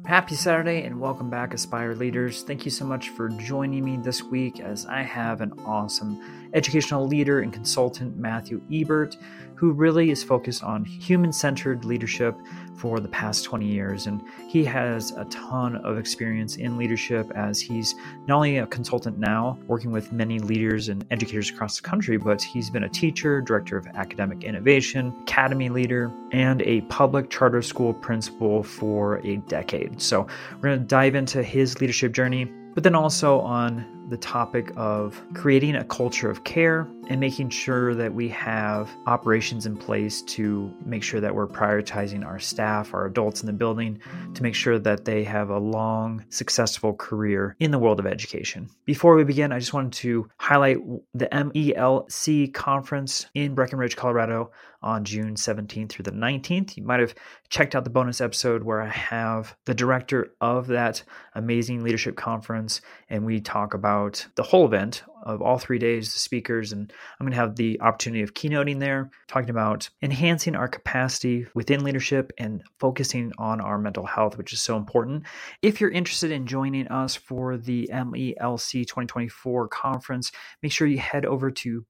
Happy Saturday and welcome back, Aspire Leaders. Thank you so much for joining me this week as I have an awesome educational leader and consultant, Matthew Ebert, who really is focused on human-centered leadership for the past 20 years. And he has a ton of experience in leadership as he's not only a consultant now, working with many leaders and educators across the country, but he's been a teacher, director of academic innovation, academy leader, and a public charter school principal for a decade. So we're going to dive into his leadership journey, but then also on the topic of creating a culture of care and making sure that we have operations in place to make sure that we're prioritizing our staff, our adults in the building, to make sure that they have a long, successful career in the world of education. Before we begin, I just wanted to highlight the MELC conference in Breckenridge, Colorado on June 17th through the 19th. You might have checked out the bonus episode where I have the director of that amazing leadership conference, and we talk about the whole event of all 3 days, the speakers, and I'm going to have the opportunity of keynoting there, talking about enhancing our capacity within leadership and focusing on our mental health, which is so important. If you're interested in joining us for the MELC 2024 conference, make sure you head over to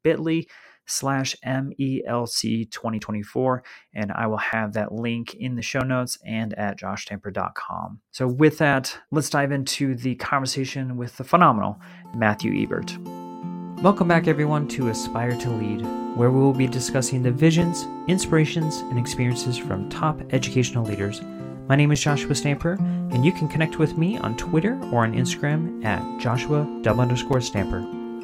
bit.ly/MELC 2024, and I will have that link in the show notes and at joshstamper.com. So with that, let's dive into the conversation with the phenomenal Matthew Ebert. Welcome back, everyone, to Aspire to Lead, where we will be discussing the visions, inspirations, and experiences from top educational leaders. My name is Joshua Stamper, and you can connect with me on Twitter or on Instagram at Joshua_Stamper.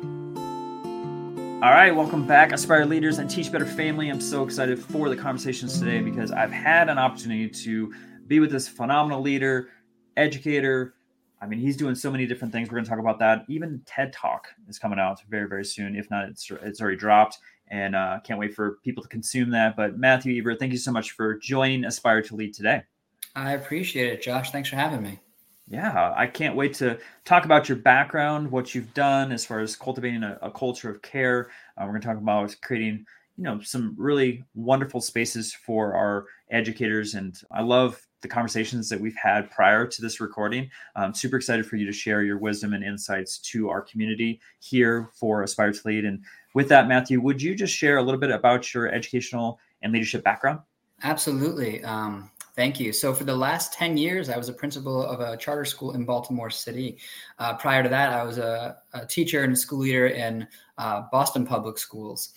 All right, welcome back, Aspire Leaders and Teach Better family. I'm so excited for the conversations today because I've had an opportunity to be with this phenomenal leader, educator. I mean, he's doing so many different things. We're going to talk about that. Even TED Talk is coming out very, very soon. If not, it's already dropped, and can't wait for people to consume that. But Matthew Ebert, thank you so much for joining Aspire to Lead today. I appreciate it, Josh. Thanks for having me. Yeah, I can't wait to talk about your background, what you've done as far as cultivating a culture of care. We're going to talk about creating, some really wonderful spaces for our educators. And I love the conversations that we've had prior to this recording. I'm super excited for you to share your wisdom and insights to our community here for Aspire to Lead. And with that, Matthew, would you just share a little bit about your educational and leadership background? Absolutely. Thank you. So for the last 10 years, I was a principal of a charter school in Baltimore City. Prior to that, I was a teacher and a school leader in Boston Public Schools.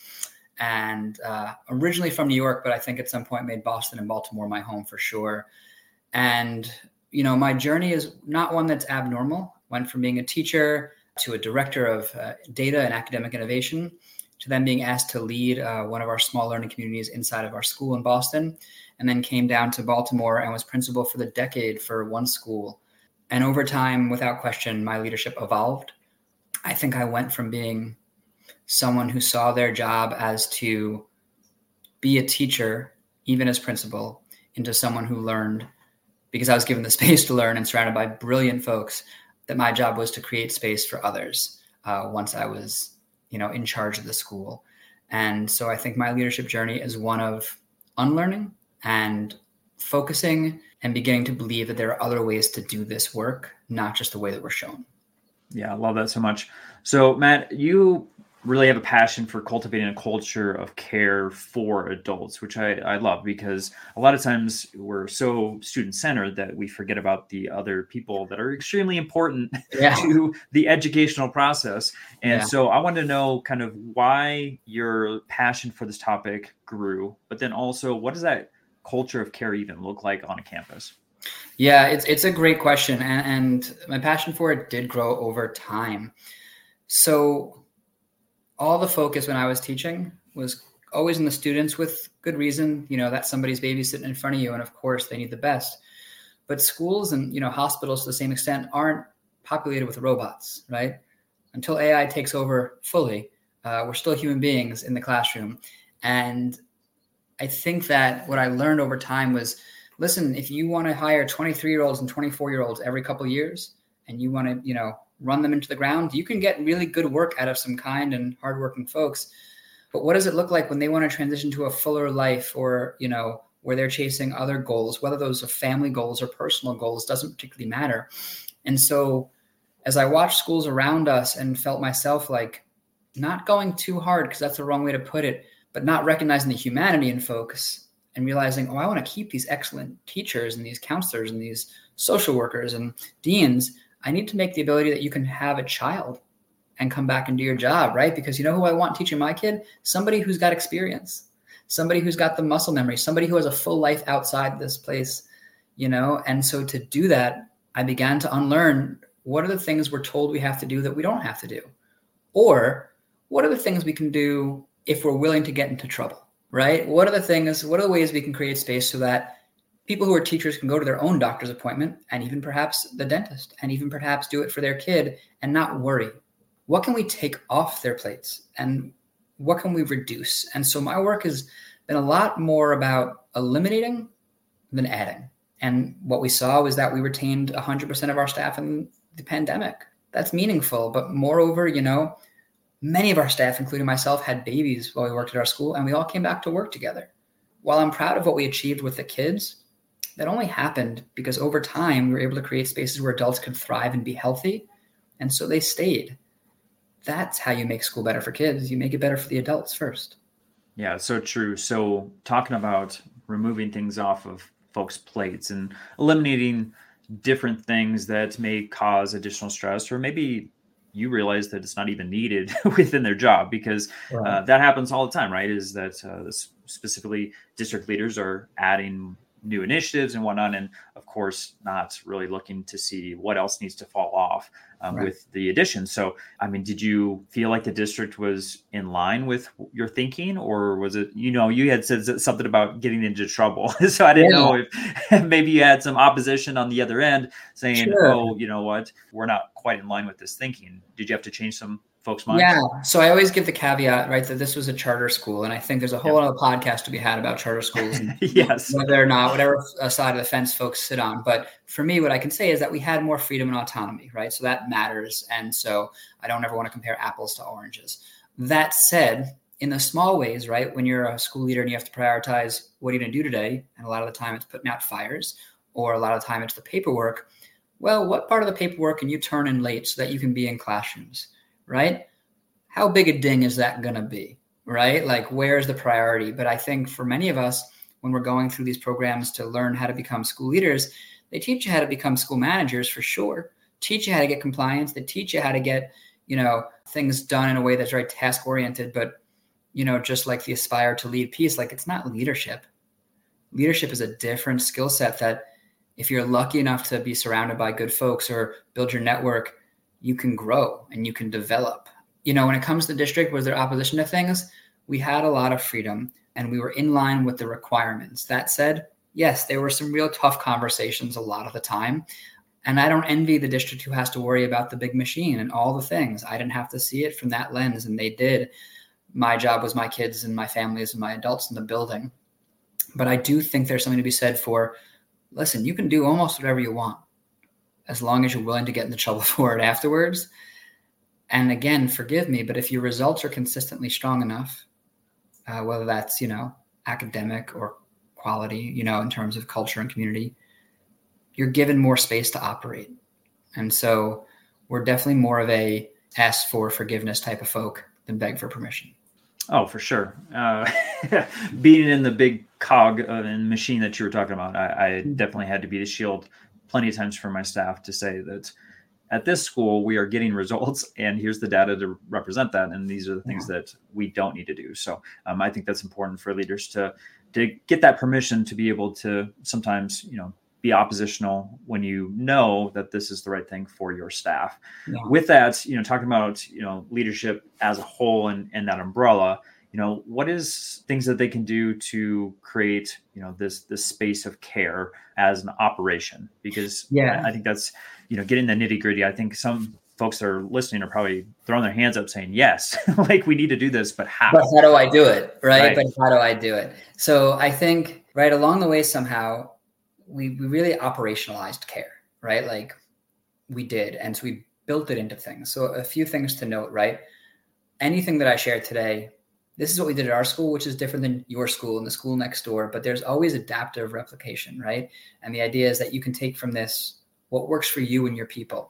And originally from New York, but I think at some point made Boston and Baltimore my home for sure. And, my journey is not one that's abnormal. Went from being a teacher to a director of data and academic innovation to then being asked to lead one of our small learning communities inside of our school in Boston, and then came down to Baltimore and was principal for the decade for one school. And over time, without question, my leadership evolved. I think I went from being someone who saw their job as to be a teacher, even as principal, into someone who learned because I was given the space to learn and surrounded by brilliant folks, that my job was to create space for others once I was, in charge of the school. And so I think my leadership journey is one of unlearning and focusing and beginning to believe that there are other ways to do this work, not just the way that we're shown. Yeah, I love that so much. So Matt, you really have a passion for cultivating a culture of care for adults, which I love, because a lot of times we're so student-centered that we forget about the other people that are extremely important to the educational process. And so I wanted to know kind of why your passion for this topic grew, but then also what does that culture of care even look like on a campus? Yeah, it's a great question. And my passion for it did grow over time. So all the focus when I was teaching was always in the students, with good reason, that somebody's babysitting in front of you. And of course they need the best, but schools and, hospitals to the same extent aren't populated with robots, right? Until AI takes over fully, we're still human beings in the classroom. And I think that what I learned over time was, listen, if you want to hire 23-year-olds and 24-year-olds every couple of years and you want to, run them into the ground, you can get really good work out of some kind and hardworking folks. But what does it look like when they want to transition to a fuller life or, where they're chasing other goals, whether those are family goals or personal goals, doesn't particularly matter. And so as I watched schools around us and felt myself like not going too hard, because that's the wrong way to put it, but not recognizing the humanity in folks and realizing, I want to keep these excellent teachers and these counselors and these social workers and deans. I need to make the ability that you can have a child and come back and do your job, right? Because you know who I want teaching my kid? Somebody who's got experience, somebody who's got the muscle memory, somebody who has a full life outside this place, And so to do that, I began to unlearn what are the things we're told we have to do that we don't have to do? Or what are the things we can do if we're willing to get into trouble, right? What are the ways we can create space so that people who are teachers can go to their own doctor's appointment and even perhaps the dentist and even perhaps do it for their kid and not worry? What can we take off their plates and what can we reduce? And so my work has been a lot more about eliminating than adding. And what we saw was that we retained 100% of our staff in the pandemic. That's meaningful. But moreover, many of our staff, including myself, had babies while we worked at our school, and we all came back to work together. While I'm proud of what we achieved with the kids, that only happened because over time, we were able to create spaces where adults could thrive and be healthy. And so they stayed. That's how you make school better for kids. You make it better for the adults first. Yeah, so true. So talking about removing things off of folks' plates and eliminating different things that may cause additional stress, or maybe you realize that it's not even needed within their job, because that happens all the time, right? Is that specifically district leaders are adding new initiatives and whatnot, and of course not really looking to see what else needs to fall off with the addition. So, did you feel like the district was in line with your thinking, or was it, you had said something about getting into trouble. So I didn't know if maybe you had some opposition on the other end saying, oh, you know what, we're not quite in line with this thinking. Did you have to change some folks' minds? Yeah. So I always give the caveat, right, that this was a charter school. And I think there's a whole other podcast to be had about charter schools and yes, whether or not, whatever side of the fence folks sit on. But for me, what I can say is that we had more freedom and autonomy, right? So that matters. And so I don't ever want to compare apples to oranges. That said, in the small ways, right, when you're a school leader and you have to prioritize what are you going to do today, and a lot of the time it's putting out fires, or a lot of the time it's the paperwork. Well, what part of the paperwork can you turn in late so that you can be in classrooms? Right? How big a ding is that going to be? Right? Like, where's the priority? But I think for many of us, when we're going through these programs to learn how to become school leaders, they teach you how to become school managers for sure, teach you how to get compliance. They teach you how to get, things done in a way that's very task oriented. But, just like the aspire to lead piece, like, it's not leadership. Leadership is a different skill set that if you're lucky enough to be surrounded by good folks or build your network, you can grow and you can develop. When it comes to the district, was there opposition to things? We had a lot of freedom and we were in line with the requirements. That said, yes, there were some real tough conversations a lot of the time. And I don't envy the district who has to worry about the big machine and all the things. I didn't have to see it from that lens, and they did. My job was my kids and my families and my adults in the building. But I do think there's something to be said for, listen, you can do almost whatever you want, as long as you're willing to get into trouble for it afterwards. And again, forgive me, but if your results are consistently strong enough, whether that's, academic or quality, in terms of culture and community, you're given more space to operate. And so we're definitely more of a ask for forgiveness type of folk than beg for permission. Oh, for sure. Being in the big cog and machine that you were talking about, I definitely had to be the shield plenty of times for my staff to say that at this school, we are getting results and here's the data to represent that. And these are the things that we don't need to do. So I think that's important for leaders to get that permission to be able to sometimes, be oppositional when you know that this is the right thing for your staff. Yeah. With that, talking about, leadership as a whole and that umbrella, what is things that they can do to create, this space of care as an operation? Because I think that's, getting the nitty gritty. I think some folks that are listening are probably throwing their hands up saying, yes, like we need to do this, but how? But how do I do it? Right. But how do I do it? So I think right along the way, somehow we really operationalized care, right? Like we did. And so we built it into things. So a few things to note, right? Anything that I shared today, this is what we did at our school, which is different than your school and the school next door, but there's always adaptive replication, right? And the idea is that you can take from this what works for you and your people.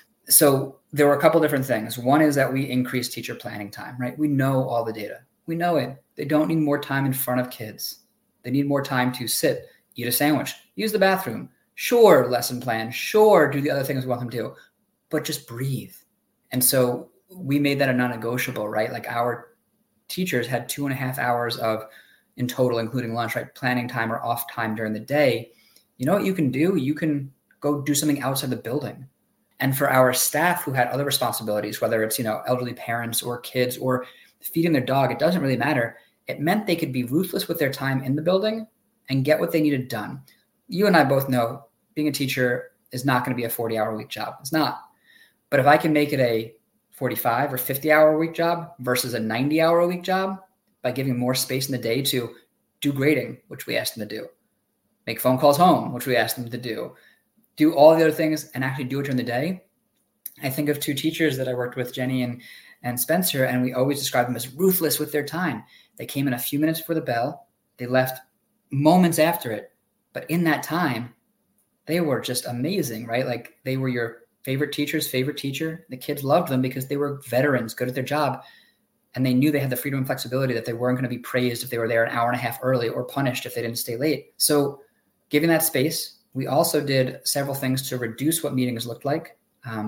So there were a couple different things. One is that we increased teacher planning time, right? We know all the data. We know it. They don't need more time in front of kids. They need more time to sit, eat a sandwich, use the bathroom. Sure, lesson plan. Sure, do the other things we want them to do, but just breathe. And so we made that a non-negotiable, right? Like our teachers had 2.5 hours of, in total, including lunch, right? Planning time or off time during the day. You know what you can do? You can go do something outside the building. And for our staff who had other responsibilities, whether it's, elderly parents or kids or feeding their dog, it doesn't really matter. It meant they could be ruthless with their time in the building and get what they needed done. You and I both know being a teacher is not going to be a 40-hour-a-week job. It's not. But if I can make it a 45 or 50-hour-a-week job versus a 90-hour-a-week job by giving more space in the day to do grading, which we asked them to do, make phone calls home, which we asked them to do all the other things and actually do it during the day. I think of 2 teachers that I worked with, Jenny and Spencer, and we always describe them as ruthless with their time. They came in a few minutes before the bell. They left moments after it. But in that time, they were just amazing, right? Like they were your favorite teacher's favorite teacher. The kids loved them because they were veterans, good at their job. And they knew they had the freedom and flexibility that they weren't going to be praised if they were there an hour and a half early or punished if they didn't stay late. So giving that space, we also did several things to reduce what meetings looked like.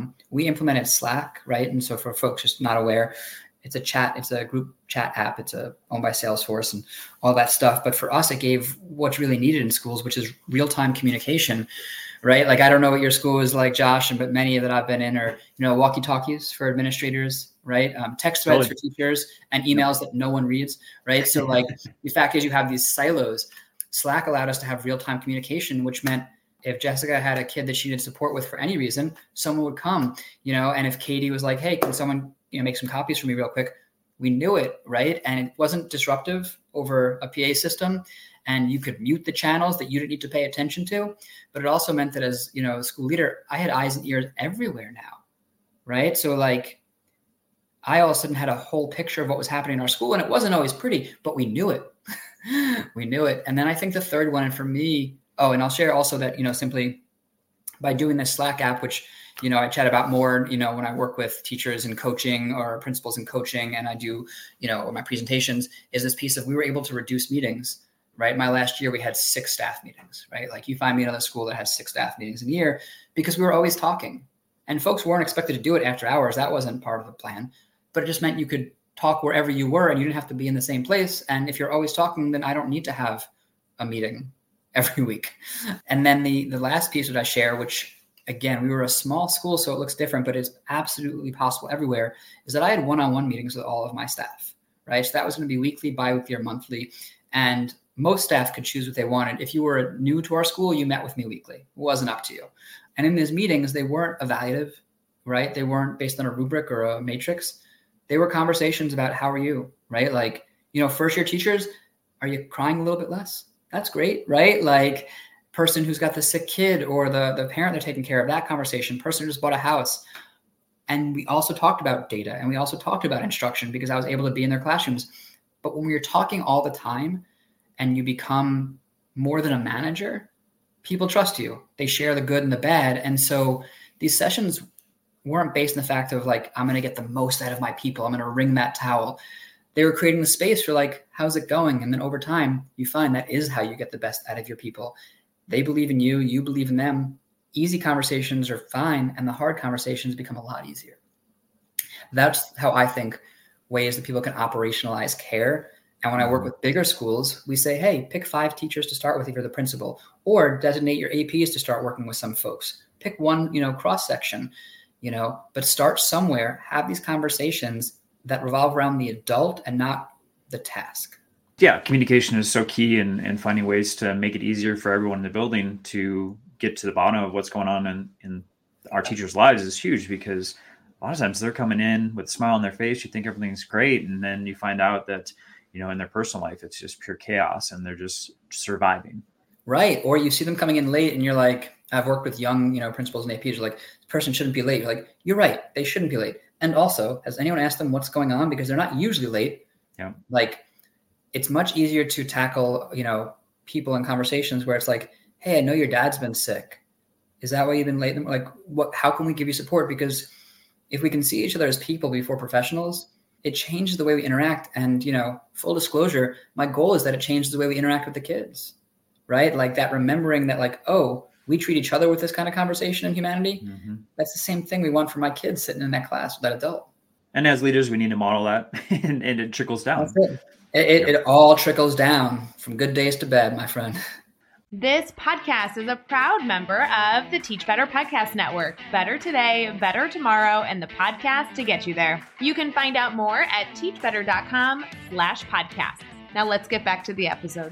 We implemented Slack, right? And so for folks just not aware, it's a group chat app. It's owned by Salesforce and all that stuff. But for us, it gave what's really needed in schools, which is real-time communication, right? Like, I don't know what your school is like, Josh, but many that I've been in are, walkie-talkies for administrators, right? Text threads for teachers and emails that no one reads, right? So like the fact is you have these silos. Slack allowed us to have real-time communication, which meant if Jessica had a kid that she needed support with for any reason, someone would come, and if Katie was like, hey, can someone, make some copies for me real quick? We knew it, right? And it wasn't disruptive over a PA system. And you could mute the channels that you didn't need to pay attention to. But it also meant that as, a school leader, I had eyes and ears everywhere now, right? So like, I all of a sudden had a whole picture of what was happening in our school. And it wasn't always pretty, but we knew it. We knew it. And then I think the third one, and for me, and I'll share also that, simply by doing this Slack app, which, I chat about more, when I work with teachers in coaching or principals in coaching, and I do, my presentations, is this piece of we were able to reduce meetings, right? My last year, we had 6 staff meetings, right? Like you find me another school that has 6 staff meetings a year because we were always talking, and folks weren't expected to do it after hours. That wasn't part of the plan, but it just meant you could talk wherever you were and you didn't have to be in the same place. And if you're always talking, then I don't need to have a meeting every week. And then the last piece that I share, which again, we were a small school, so it looks different, but it's absolutely possible everywhere, is that I had one-on-one meetings with all of my staff, right? So that was going to be weekly, bi-weekly, or monthly. And most staff could choose what they wanted. If you were new to our school, you met with me weekly. It wasn't up to you. And in these meetings, they weren't evaluative, right? They weren't based on a rubric or a matrix. They were conversations about how are you, right? Like, first year teachers, are you crying a little bit less? That's great, right? Like person who's got the sick kid or the parent they're taking care of, that conversation, person who just bought a house. And we also talked about data and we also talked about instruction because I was able to be in their classrooms. But when you're talking all the time and you become more than a manager, people trust you. They share the good and the bad. And so these sessions weren't based on the fact of like, I'm going to get the most out of my people. I'm going to wring that towel. They were creating the space for like, how's it going? And then over time, you find that is how you get the best out of your people. They believe in you, you believe in them. Easy conversations are fine, and the hard conversations become a lot easier. That's how I think ways that people can operationalize care. And when I work with bigger schools, we say, hey, pick 5 teachers to start with if you're the principal, or designate your APs to start working with some folks. Pick one, cross-section, but start somewhere, have these conversations that revolve around the adult and not the task. Yeah, communication is so key and finding ways to make it easier for everyone in the building to get to the bottom of what's going on in our teachers' lives is huge, because a lot of times they're coming in with a smile on their face. You think everything's great. And then you find out that, in their personal life, it's just pure chaos and they're just surviving. Right. Or you see them coming in late and you're like, I've worked with young, principals and APs. You're like, this person shouldn't be late. You're like, you're right. They shouldn't be late. And also, has anyone asked them what's going on? Because they're not usually late. Yeah. Like, it's much easier to tackle, people in conversations where it's like, hey, I know your dad's been sick. Is that why you've been late? Like, how can we give you support? Because if we can see each other as people before professionals, it changes the way we interact. And, full disclosure, my goal is that it changes the way we interact with the kids, right? Like that, remembering that, like, oh, we treat each other with this kind of conversation in humanity. Mm-hmm. That's the same thing we want for my kids sitting in that class with that adult. And as leaders, we need to model that, and it trickles down. It all trickles down from good days to bad, my friend. This podcast is a proud member of the Teach Better Podcast Network. Better today, better tomorrow, and the podcast to get you there. You can find out more at teachbetter.com/podcasts. Now let's get back to the episode.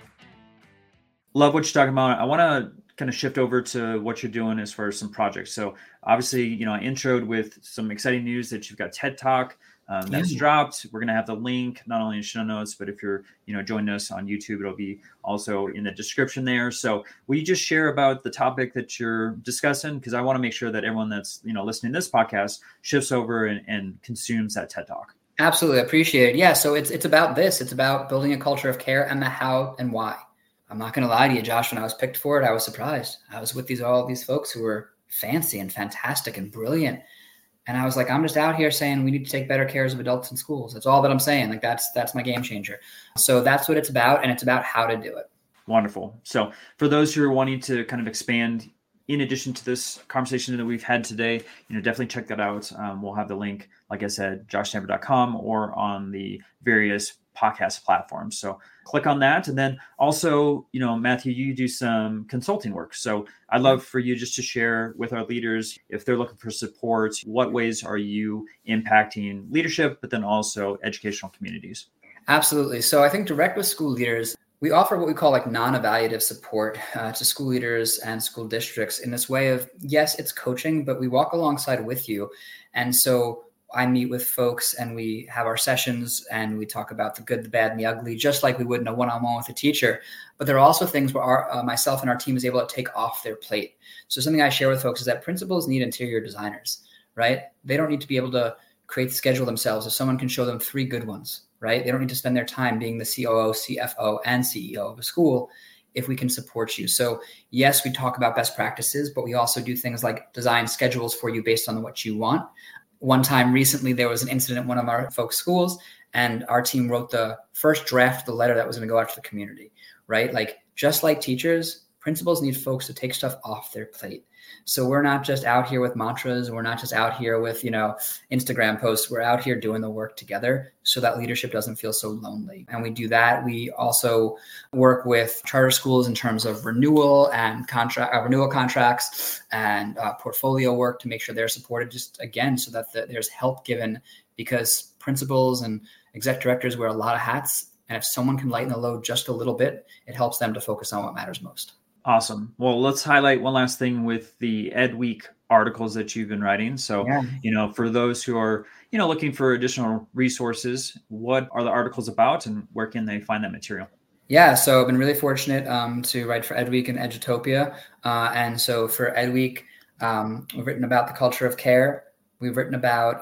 Love what you're talking about. I want to kind of shift over to what you're doing as far as some projects. So obviously, I introed with some exciting news that you've got TED Talk. That's dropped. We're going to have the link not only in show notes, but if you're, joining us on YouTube, it'll be also in the description there. So will you just share about the topic that you're discussing? Because I want to make sure that everyone that's, listening to this podcast shifts over and consumes that TED Talk. Absolutely. Appreciate it. Yeah. So it's about this. It's about building a culture of care and the how and why. I'm not going to lie to you, Josh. When I was picked for it, I was surprised. I was with all these folks who were fancy and fantastic and brilliant. And I was like, I'm just out here saying we need to take better care of adults in schools. That's all that I'm saying. Like that's my game changer. So that's what it's about. And it's about how to do it. Wonderful. So for those who are wanting to kind of expand, in addition to this conversation that we've had today, definitely check that out. We'll have the link, like I said, joshstanford.com or on the various podcast platforms. So click on that. And then also, Matthew, you do some consulting work. So I'd love for you just to share with our leaders, if they're looking for support, what ways are you impacting leadership, but then also educational communities? Absolutely. So I think direct with school leaders, we offer what we call like non-evaluative support to school leaders and school districts in this way of, yes, it's coaching, but we walk alongside with you. And so I meet with folks and we have our sessions and we talk about the good, the bad, and the ugly, just like we would in a one-on-one with a teacher. But there are also things where myself and our team is able to take off their plate. So something I share with folks is that principals need interior designers, right? They don't need to be able to create the schedule themselves if someone can show them 3 good ones, right? They don't need to spend their time being the COO, CFO, and CEO of a school if we can support you. So yes, we talk about best practices, but we also do things like design schedules for you based on what you want. One time recently, there was an incident at one of our folks' schools, and our team wrote the first draft of the letter that was going to go out to the community, right? Like, just like teachers, principals need folks to take stuff off their plate. So we're not just out here with mantras. We're not just out here with, Instagram posts. We're out here doing the work together so that leadership doesn't feel so lonely. And we do that. We also work with charter schools in terms of renewal and renewal contracts and portfolio work to make sure they're supported, just again, so that there's help given, because principals and exec directors wear a lot of hats. And if someone can lighten the load just a little bit, it helps them to focus on what matters most. Awesome. Well, let's highlight one last thing with the Ed Week articles that you've been writing. So, for those who are, looking for additional resources, what are the articles about and where can they find that material? Yeah, so I've been really fortunate to write for Ed Week and Edutopia. And so for Ed Week, we've written about the culture of care. We've written about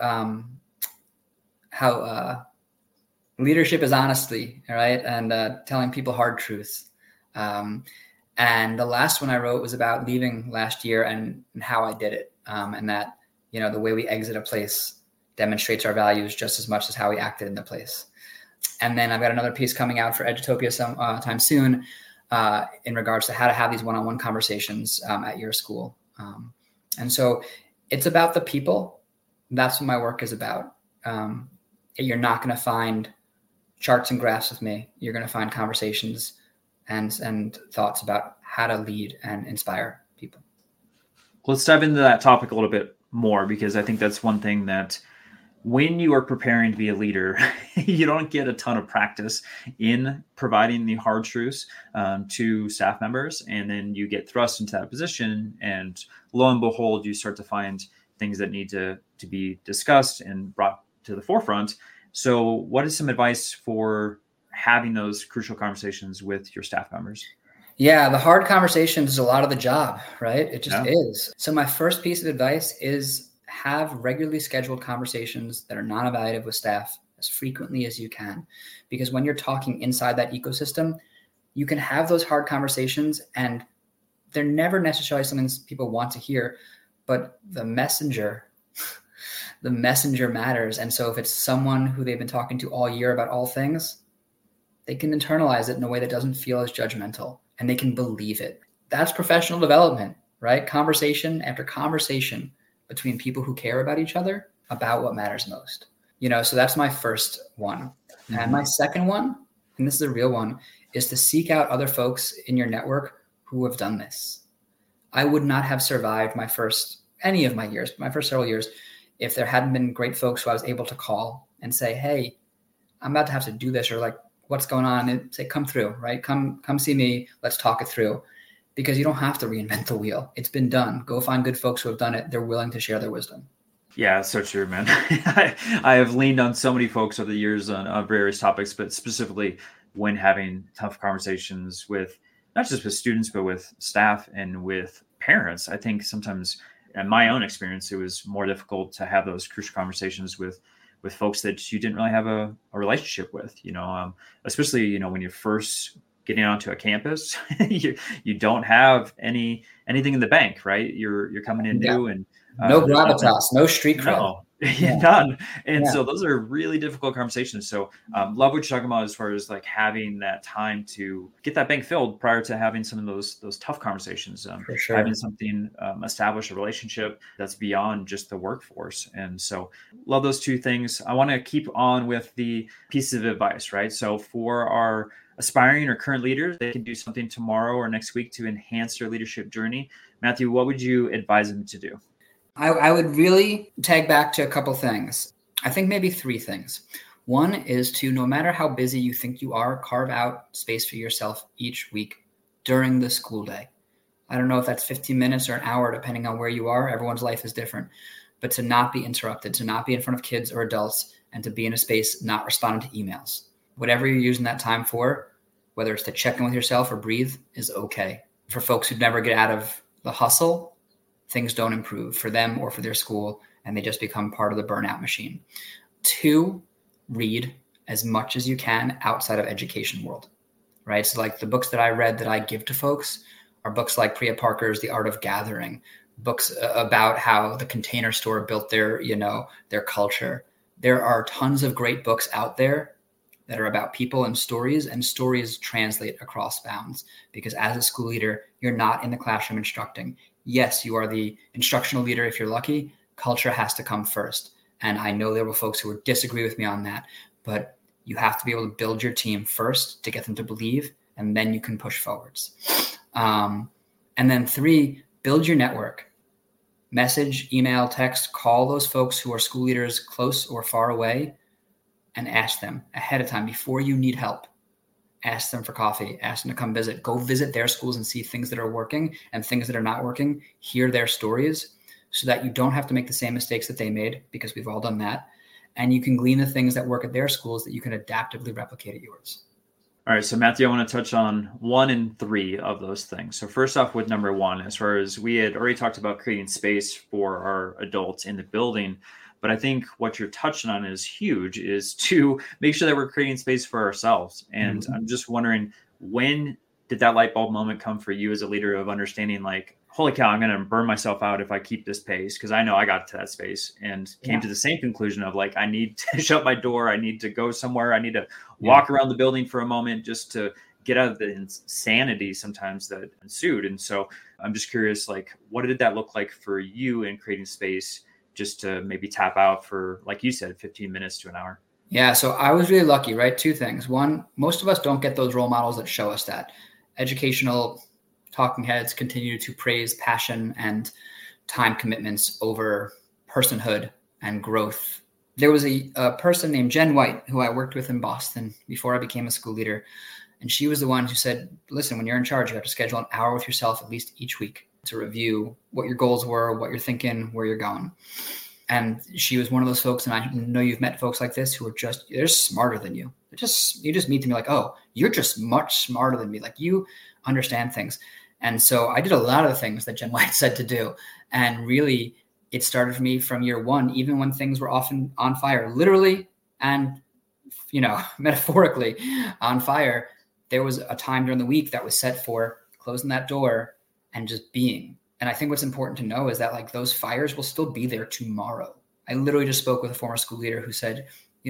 how leadership is honesty, right? And telling people hard truths. And the last one I wrote was about leaving last year and how I did it. And that, the way we exit a place demonstrates our values just as much as how we acted in the place. And then I've got another piece coming out for Edutopia sometime soon in regards to how to have these one-on-one conversations at your school. And so it's about the people. That's what my work is about. You're not going to find charts and graphs with me. You're going to find conversations and thoughts about how to lead and inspire people. Let's dive into that topic a little bit more, because I think that's one thing that when you are preparing to be a leader, you don't get a ton of practice in providing the hard truths to staff members. And then you get thrust into that position, and lo and behold, you start to find things that need to be discussed and brought to the forefront. So what is some advice for having those crucial conversations with your staff members? Yeah, the hard conversations is a lot of the job, right? It just is. So my first piece of advice is have regularly scheduled conversations that are non-evaluative with staff as frequently as you can. Because when you're talking inside that ecosystem, you can have those hard conversations, and they're never necessarily something people want to hear, but the messenger matters. And so if it's someone who they've been talking to all year about all things, they can internalize it in a way that doesn't feel as judgmental, and they can believe it. That's professional development, right? Conversation after conversation between people who care about each other about what matters most. So that's my first one. Mm-hmm. And my second one, and this is a real one, is to seek out other folks in your network who have done this. I would not have survived my first several years, if there hadn't been great folks who I was able to call and say, hey, I'm about to have to do this, or like, what's going on? And say, come through, right? Come see me. Let's talk it through. Because you don't have to reinvent the wheel. It's been done. Go find good folks who have done it. They're willing to share their wisdom. Yeah, so true, man. I have leaned on so many folks over the years on various topics, but specifically when having tough conversations with, not just with students, but with staff and with parents. I think sometimes, in my own experience, it was more difficult to have those crucial conversations with folks that you didn't really have a relationship with, especially, when you're first getting onto a campus, you don't have anything in the bank, right? You're coming in new and no gravitas, no street cred. No. None. And so those are really difficult conversations. So love what you're talking about as far as like having that time to get that bank filled prior to having some of those tough conversations. For sure. Having something, establish a relationship that's beyond just the workforce. And so love those two things. I want to keep on with the pieces of advice, right? So for our aspiring or current leaders, they can do something tomorrow or next week to enhance their leadership journey. Matthew, what would you advise them to do? I would really tag back to a couple things. I think maybe three things. One is to, no matter how busy you think you are, carve out space for yourself each week during the school day. I don't know if that's 15 minutes or an hour, depending on where you are. Everyone's life is different. But to not be interrupted, to not be in front of kids or adults, and to be in a space not responding to emails. Whatever you're using that time for, whether it's to check in with yourself or breathe, is okay. For folks who never get out of the hustle, things don't improve for them or for their school, and they just become part of the burnout machine. 2, read as much as you can outside of education world, right? So like the books that I read that I give to folks are books like Priya Parker's The Art of Gathering, books about how the Container Store built their culture. There are tons of great books out there that are about people and stories translate across bounds, because as a school leader, you're not in the classroom instructing. Yes, you are the instructional leader if you're lucky. Culture has to come first. And I know there were folks who would disagree with me on that, but you have to be able to build your team first to get them to believe, and then you can push forwards. And then 3, build your network. Message, email, text, call those folks who are school leaders close or far away, and ask them ahead of time before you need help. Ask them for coffee, ask them to come visit, go visit their schools and see things that are working and things that are not working, hear their stories so that you don't have to make the same mistakes that they made, because we've all done that. And you can glean the things that work at their schools that you can adaptively replicate at yours. All right. So Matthew, I want to touch on 1 and 3 of those things. So first off with number 1, as far as we had already talked about creating space for our adults in the building, but I think what you're touching on is huge, is to make sure that we're creating space for ourselves. And I'm just wondering, when did that light bulb moment come for you as a leader of understanding, like, holy cow, I'm going to burn myself out if I keep this pace? Because I know I got to that space and came to the same conclusion of like, I need to shut my door. I need to go somewhere. I need to walk around the building for a moment just to get out of the insanity sometimes that ensued. And so I'm just curious, like, what did that look like for you in creating space just to maybe tap out for, like you said, 15 minutes to an hour? Yeah. So I was really lucky, right? 2 things. 1, most of us don't get those role models that show us that. Educational talking heads continue to praise passion and time commitments over personhood and growth. There was a person named Jen White who I worked with in Boston before I became a school leader. And she was the one who said, listen, when you're in charge, you have to schedule an hour with yourself at least each week to review what your goals were, what you're thinking, where you're going. And she was one of those folks, and I know you've met folks like this who are they're smarter than you. You just meet them, you're like, oh, you're just much smarter than me. Like, you understand things. And so I did a lot of the things that Jen White said to do. And really, it started for me from year 1, even when things were often on fire, literally and metaphorically on fire, there was a time during the week that was set for closing that door and just being. And I think what's important to know is that like those fires will still be there tomorrow. I literally just spoke with a former school leader who said,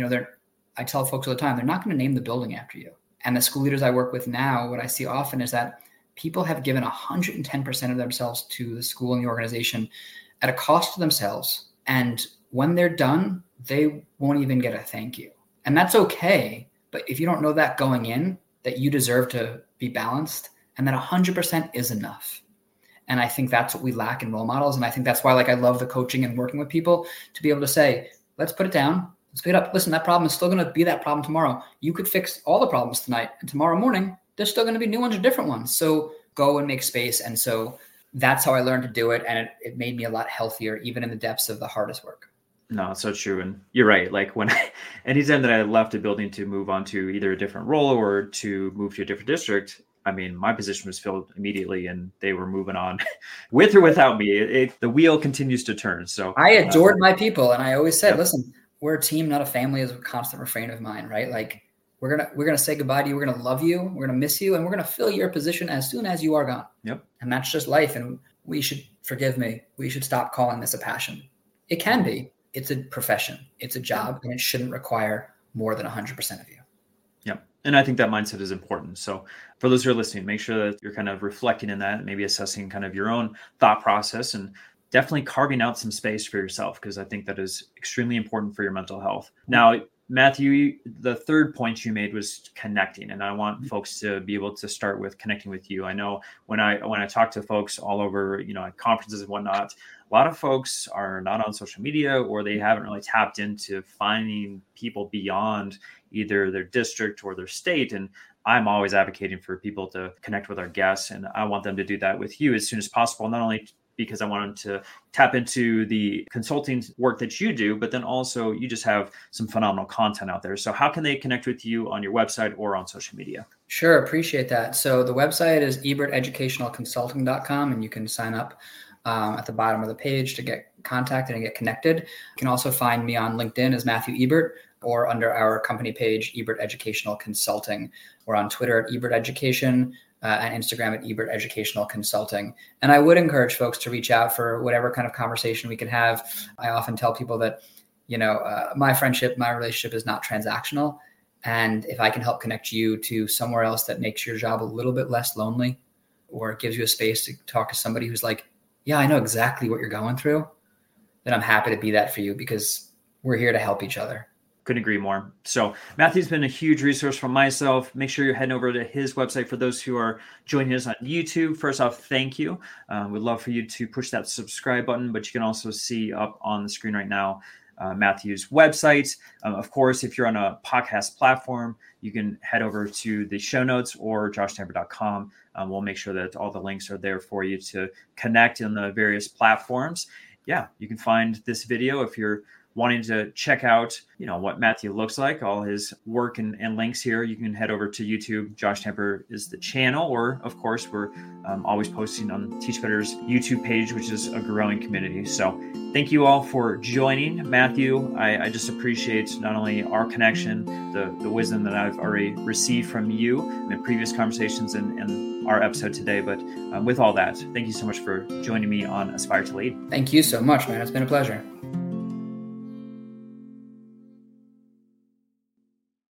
I tell folks all the time, they're not going to name the building after you. And the school leaders I work with now, what I see often is that people have given 110% of themselves to the school and the organization at a cost to themselves. And when they're done, they won't even get a thank you. And that's okay. But if you don't know that going in, that you deserve to be balanced and that 100% is enough. And I think that's what we lack in role models. And I think that's why I love the coaching and working with people to be able to say, let's put it down. Let's pick it up. Listen, that problem is still going to be that problem tomorrow. You could fix all the problems tonight. And tomorrow morning, there's still going to be new ones or different ones. So go and make space. And so that's how I learned to do it. And it made me a lot healthier, even in the depths of the hardest work. No, it's so true. And you're right. Like anytime that I left a building to move on to either a different role or to move to a different district, I mean, my position was filled immediately and they were moving on with or without me. The wheel continues to turn. So I adored my people. And I always said, listen, we're a team, not a family, is a constant refrain of mine, right? Like we're going to say goodbye to you. We're going to love you. We're going to miss you. And we're going to fill your position as soon as you are gone. Yep. And that's just life. And we should, forgive me, we should stop calling this a passion. It can be. It's a profession. It's a job, and it shouldn't require more than 100% of you. Yeah. And I think that mindset is important. So for those who are listening, make sure that you're kind of reflecting in that, maybe assessing kind of your own thought process and definitely carving out some space for yourself, because I think that is extremely important for your mental health. Now, Matthew, the third point you made was connecting, and I want folks to be able to start with connecting with you. I know when I talk to folks all over, at conferences and whatnot, a lot of folks are not on social media, or they haven't really tapped into finding people beyond either their district or their state. And I'm always advocating for people to connect with our guests, and I want them to do that with you as soon as possible, not only because I want them to tap into the consulting work that you do, but then also you just have some phenomenal content out there. So how can they connect with you on your website or on social media? Sure. Appreciate that. So the website is eberteducationalconsulting.com, and you can sign up at the bottom of the page to get contacted and get connected. You can also find me on LinkedIn as Matthew Ebert, or under our company page, Ebert Educational Consulting. We're on Twitter at Ebert Education, and Instagram at Ebert Educational Consulting. And I would encourage folks to reach out for whatever kind of conversation we can have. I often tell people that, my friendship, my relationship is not transactional. And if I can help connect you to somewhere else that makes your job a little bit less lonely, or it gives you a space to talk to somebody who's like, yeah, I know exactly what you're going through, then I'm happy to be that for you, because we're here to help each other. Couldn't agree more. So Matthew's been a huge resource for myself. Make sure you're heading over to his website. For those who are joining us on YouTube, first off, thank you. We'd love for you to push that subscribe button, but you can also see up on the screen right now Matthew's website. Of course, if you're on a podcast platform, you can head over to the show notes or joshtamper.com. We'll make sure that all the links are there for you to connect in the various platforms. Yeah, you can find this video if you're wanting to check out, what Matthew looks like, all his work and links here. You can head over to YouTube. Josh Tamper is the channel, or of course, we're always posting on Teach Better's YouTube page, which is a growing community. So thank you all for joining. Matthew, I just appreciate not only our connection, the wisdom that I've already received from you in previous conversations and our episode today, but with all that, thank you so much for joining me on Aspire to Lead. Thank you so much, man. It's been a pleasure.